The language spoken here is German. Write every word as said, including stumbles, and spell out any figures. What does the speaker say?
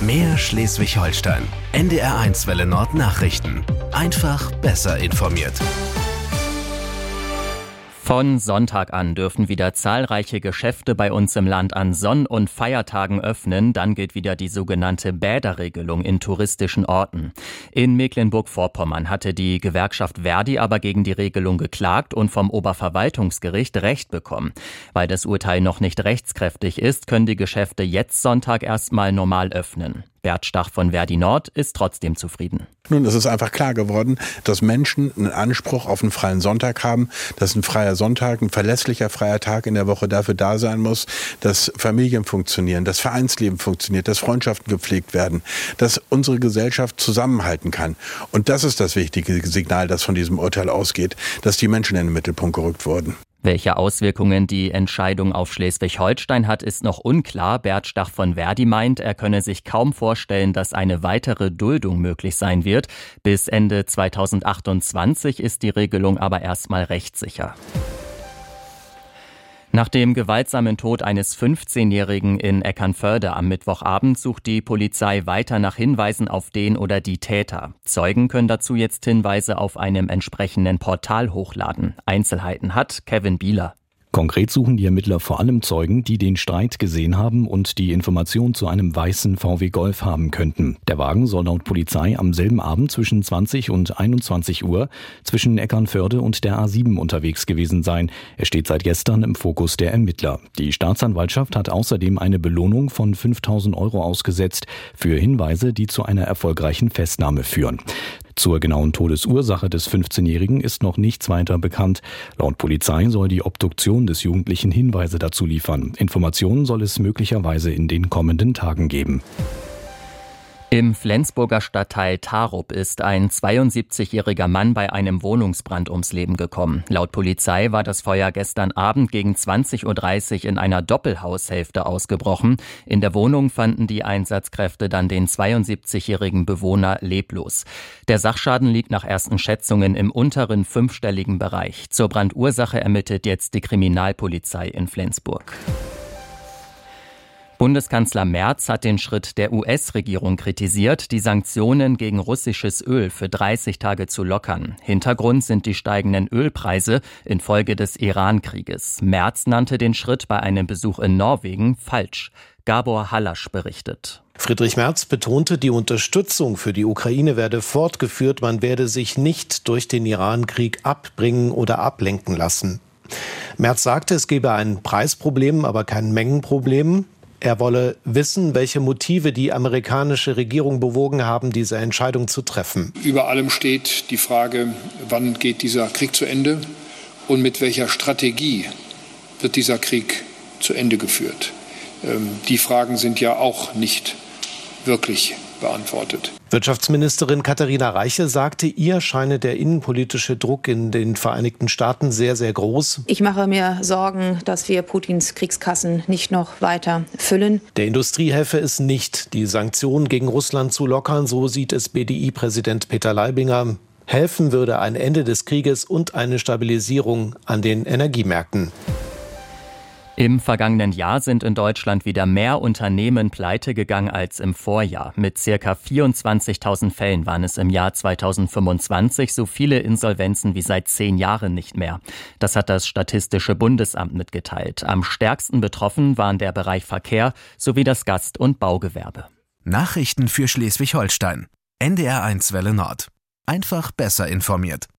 Mehr Schleswig-Holstein. N D R eins Welle Nord Nachrichten. Einfach besser informiert. Von Sonntag an dürfen wieder zahlreiche Geschäfte bei uns im Land an Sonn- und Feiertagen öffnen. Dann gilt wieder die sogenannte Bäderregelung in touristischen Orten. In Mecklenburg-Vorpommern hatte die Gewerkschaft Verdi aber gegen die Regelung geklagt und vom Oberverwaltungsgericht Recht bekommen. Weil das Urteil noch nicht rechtskräftig ist, können die Geschäfte jetzt Sonntag erstmal normal öffnen. Bert Stach von Verdi Nord ist trotzdem zufrieden. Nun, es ist einfach klar geworden, dass Menschen einen Anspruch auf einen freien Sonntag haben, dass ein freier Sonntag, ein verlässlicher freier Tag in der Woche dafür da sein muss, dass Familien funktionieren, dass Vereinsleben funktioniert, dass Freundschaften gepflegt werden, dass unsere Gesellschaft zusammenhalten kann. Und das ist das wichtige Signal, das von diesem Urteil ausgeht, dass die Menschen in den Mittelpunkt gerückt wurden. Welche Auswirkungen die Entscheidung auf Schleswig-Holstein hat, ist noch unklar. Bert Stach von Verdi meint, er könne sich kaum vorstellen, dass eine weitere Duldung möglich sein wird. Bis Ende zweitausendachtundzwanzig ist die Regelung aber erstmal rechtssicher. Nach dem gewaltsamen Tod eines fünfzehnjährigen in Eckernförde am Mittwochabend sucht die Polizei weiter nach Hinweisen auf den oder die Täter. Zeugen können dazu jetzt Hinweise auf einem entsprechenden Portal hochladen. Einzelheiten hat Kevin Bieler. Konkret suchen die Ermittler vor allem Zeugen, die den Streit gesehen haben und die Informationen zu einem weißen V W Golf haben könnten. Der Wagen soll laut Polizei am selben Abend zwischen zwanzig und einundzwanzig Uhr zwischen Eckernförde und der A sieben unterwegs gewesen sein. Er steht seit gestern im Fokus der Ermittler. Die Staatsanwaltschaft hat außerdem eine Belohnung von fünftausend Euro ausgesetzt für Hinweise, die zu einer erfolgreichen Festnahme führen. Zur genauen Todesursache des fünfzehnjährigen ist noch nichts weiter bekannt. Laut Polizei soll die Obduktion des Jugendlichen Hinweise dazu liefern. Informationen soll es möglicherweise in den kommenden Tagen geben. Im Flensburger Stadtteil Tarup ist ein zweiundsiebzigjähriger Mann bei einem Wohnungsbrand ums Leben gekommen. Laut Polizei war das Feuer gestern Abend gegen zwanzig Uhr dreißig in einer Doppelhaushälfte ausgebrochen. In der Wohnung fanden die Einsatzkräfte dann den zweiundsiebzigjährigen Bewohner leblos. Der Sachschaden liegt nach ersten Schätzungen im unteren fünfstelligen Bereich. Zur Brandursache ermittelt jetzt die Kriminalpolizei in Flensburg. Bundeskanzler Merz hat den Schritt der U S-Regierung kritisiert, die Sanktionen gegen russisches Öl für dreißig Tage zu lockern. Hintergrund sind die steigenden Ölpreise infolge des Iran-Krieges. Merz nannte den Schritt bei einem Besuch in Norwegen falsch. Gabor Hallasch berichtet. Friedrich Merz betonte, die Unterstützung für die Ukraine werde fortgeführt, man werde sich nicht durch den Iran-Krieg abbringen oder ablenken lassen. Merz sagte, es gebe ein Preisproblem, aber kein Mengenproblem. Er wolle wissen, welche Motive die amerikanische Regierung bewogen haben, diese Entscheidung zu treffen. Über allem steht die Frage, wann geht dieser Krieg zu Ende und mit welcher Strategie wird dieser Krieg zu Ende geführt. Ähm, die Fragen sind ja auch nicht wirklich beantwortet. Wirtschaftsministerin Katharina Reiche sagte, ihr scheine der innenpolitische Druck in den Vereinigten Staaten sehr, sehr groß. Ich mache mir Sorgen, dass wir Putins Kriegskassen nicht noch weiter füllen. Der Industrie helfe es nicht, die Sanktionen gegen Russland zu lockern, so sieht es B D I-Präsident Peter Leibinger. Helfen würde ein Ende des Krieges und eine Stabilisierung an den Energiemärkten. Im vergangenen Jahr sind in Deutschland wieder mehr Unternehmen pleite gegangen als im Vorjahr. Mit circa vierundzwanzigtausend Fällen waren es im Jahr zweitausendfünfundzwanzig so viele Insolvenzen wie seit zehn Jahren nicht mehr. Das hat das Statistische Bundesamt mitgeteilt. Am stärksten betroffen waren der Bereich Verkehr sowie das Gast- und Baugewerbe. Nachrichten für Schleswig-Holstein. N D R eins Welle Nord. Einfach besser informiert.